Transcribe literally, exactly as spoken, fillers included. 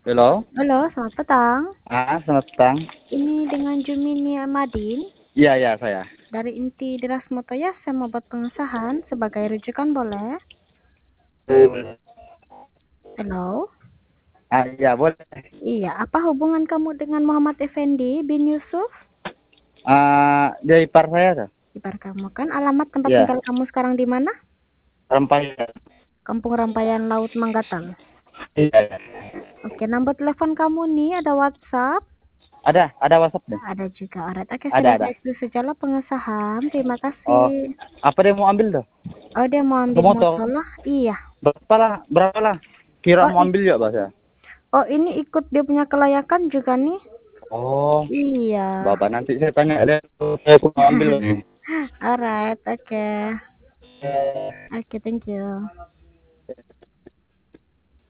Halo. Halo, selamat petang. Ah, selamat petang. Ini dengan Jumini Amadin. Iya, iya, saya. Dari inti Diras Motoya, saya mau buat pengesahan sebagai rujukan, boleh? Halo? Ah, iya, boleh. Iya, apa hubungan kamu dengan Muhammad Effendi bin Yusuf? Ah, dia ipar saya tuh. Ipar kamu kan. Alamat tempat Iya, tinggal kamu sekarang di mana? Rampayan. Kampung Rampayan Laut Manggatal. Iya, iya. Oke, nomor telepon kamu nih ada WhatsApp? Ada, ada WhatsApp deh. Ada juga. Alright, oke, Ada, sudah ada. saya isi sajalah pengesahan. Terima Oh, kasih. apa dia mau ambil tuh? Oh, dia mau Ke ambil motor motor. lah? Iya. Berapa lah? Berapa lah? Kira Oh, mau i- ambil ya, Bahasa? oh, ini ikut dia punya kelayakan juga nih? Oh, Iya. Bapak nanti saya tanya dia. Saya mau ambil. Alright, oke. Okay. Oke, okay, thank you.